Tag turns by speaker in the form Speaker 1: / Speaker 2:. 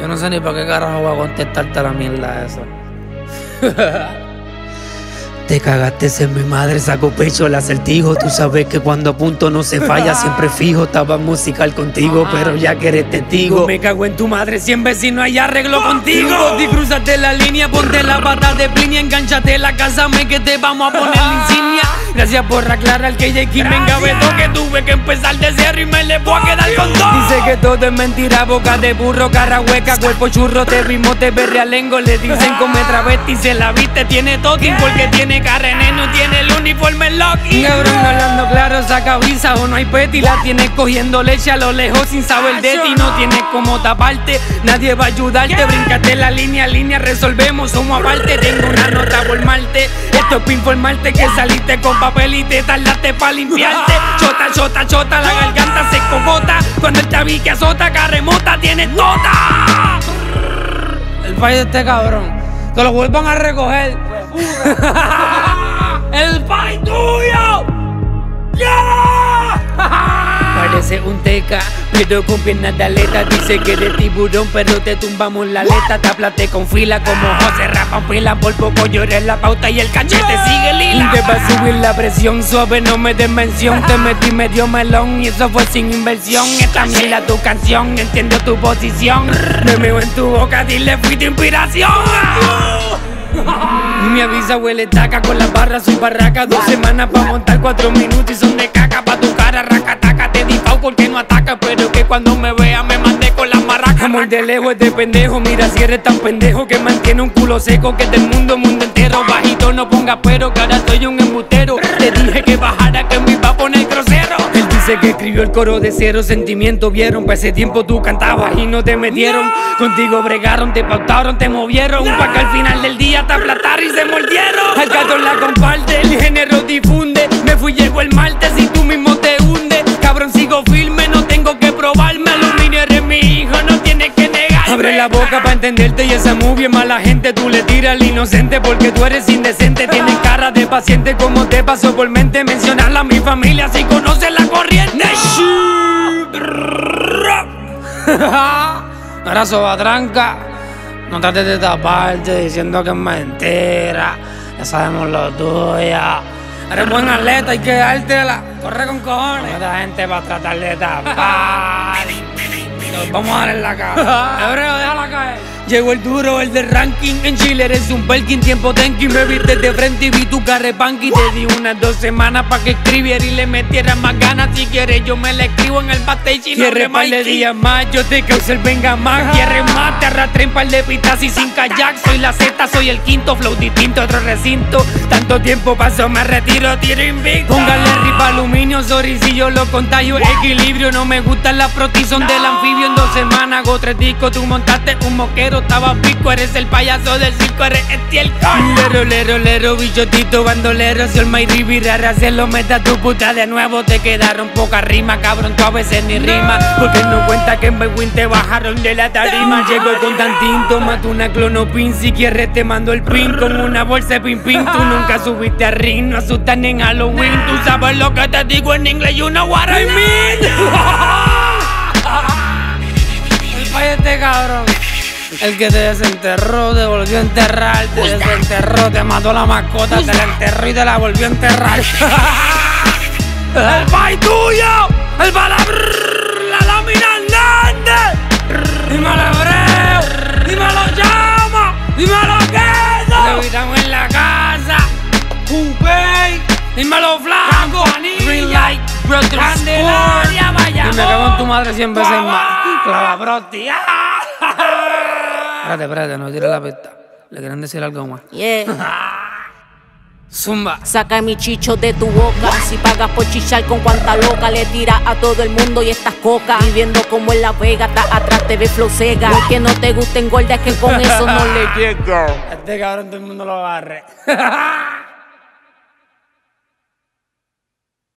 Speaker 1: Yo no sé ni para qué carajo voy a contestarte la mierda esa. Te cagaste en mi madre, saco pecho el acertijo. Tú sabes que cuando a punto no se falla, siempre fijo. Estaba musical contigo, pero ya que eres testigo, me cago en tu madre, 100 vecinos hay arreglo contigo. Si cruzaste la línea, ponte la pata de piña, enganchate la casa, que te vamos a poner la insignia. Gracias por aclarar que J.K. me engavetó, que tuve que empezar de cero y me le voy a quedar con todo. Dice que todo es mentira, boca de burro, cara hueca, cuerpo churro, te ritmo, te berrealengo. Le dicen come travesti, se la viste, tiene toking, porque tiene carne, no tiene el uniforme Loki. Cabrón, hablando claro, saca visa o no hay peti. La tienes cogiendo leche a lo lejos sin saber de ti. No tienes como taparte, nadie va a ayudarte. Bríncate la línea, resolvemos, somos aparte. Tengo una nota por Marte, esto es para informarte que saliste con papel y te tardaste pa' limpiarte. Chota, la garganta se cogota. Cuando el tabique azota, carremota, tienes tota. El país de este cabrón, que lo vuelvan a recoger. ¡El país tuyo! ¡Yeah! Parece un teca, pero con piernas de aleta. Dice que eres tiburón, pero te tumbamos la aleta. Te aplaste con fila como José Rafa Pila. Por poco lloré en la pauta y el cachete sigue lila. Te va a subir la presión, suave, no me des mención. Te metí medio melón y eso fue sin inversión. Esta mierda tu canción, entiendo tu posición. Me meo en tu boca, dile fui tu inspiración. Y me avisa, huele taca, con las barras soy barraca. 2 semanas pa' montar 4 minutos y son de caca. Pa' tu cara, racataca, te disparo porque no ataca. Pero que cuando me vea me mandé con las maracas. Amor de lejos este pendejo, mira si eres tan pendejo que mantiene un culo seco, que es del mundo entero. Bajito no ponga pero, que ahora soy un embustero. Te dije que bajara, que me iba a poner grosero. Él dice que escribió el coro de Cero Sentimiento. Vieron, pa' ese tiempo tú cantabas y no te metieron. Contigo bregaron, te pautaron, te movieron. Pa' que al final del día te aplastaron y se mordieron. El gato la comparte, el género difunde. Me fui, llegó el martes y tú mismo te hundes. Cabrón, sigo firme, no tengo que probarme. Aluminio, eres mi hijo, no tienes que negarme. Abre la boca pa' entenderte y esa movie es mala gente. Tú le tiras al inocente porque tú eres indecente. Tienes cara de paciente, como te pasó por mente mencionarla a mi familia si conoces la corriente. Ahora sobatranca, no trates de taparte diciendo que es mentira. Ya sabemos lo tuyo. Eres buen atleta, hay que dártela. Corre con cojones. Esta gente va a tratar de tapar. Nos vamos a dar en la cara. Hebreo, déjala caer. Llegó el duro, el del ranking. En Chile eres un Belkin, tiempo tanking. Me viste de frente y vi tu carrepanqui. Te di unas 2 semanas pa' que escribiera y le metieras más ganas. Si quieres yo me la escribo en el backstage y no re par de días más. Yo te causo el venga más. Quieres más, te arrastré en par de pistas y sin kayak. Soy la Z, soy el quinto, flow distinto, otro recinto. Tanto tiempo pasó, me retiro, tiro invicto. Póngale ripa aluminio, sorry si yo lo contagio. Equilibrio, no me gustan las protizón del anfibio. En 2 semanas hago 3 discos, tú montaste un moquero. Estaba pico, eres el payaso del circo, eres estielcón. Lero, bichotito, bandolero. Si el Mayri virara, se lo meta a tu puta de nuevo. Te quedaron pocas rimas, cabrón, tú a veces ni rima. Porque no cuenta que en Bewin te bajaron de la tarima. Llegó con tantín, tómate una clonopin. Si quieres te mando el pin con una bolsa de pin. Tú nunca subiste a ring, no asustan en Halloween. Tú sabes lo que te digo en inglés, you know what I mean. El país este cabrón. El que te desenterró, te volvió a enterrar. Te desenterró, te mató la mascota, te la enterró y te la volvió a enterrar. El país tuyo, el palabra, la lámina andante. Dímelo Hebreo, dímelo Llama, dímelo Queso. Te evitamos en la casa, Coupé, dímelo Flaco, Green Light, Brothers Sport. Y me cago en tu madre 100 veces más. Clava Prosti. Espérate, no tires la pista. ¿Le quieren decir algo más?
Speaker 2: Yeah.
Speaker 1: Zumba.
Speaker 2: Saca mi chicho de tu boca. Si pagas por chichar con cuanta loca, le tiras a todo el mundo y estas cocas. Viviendo como en La Vega, está atrás te ve flow cega. No es que no te gusten gorda, es que con eso no le llega.
Speaker 1: Este cabrón todo el mundo lo agarre.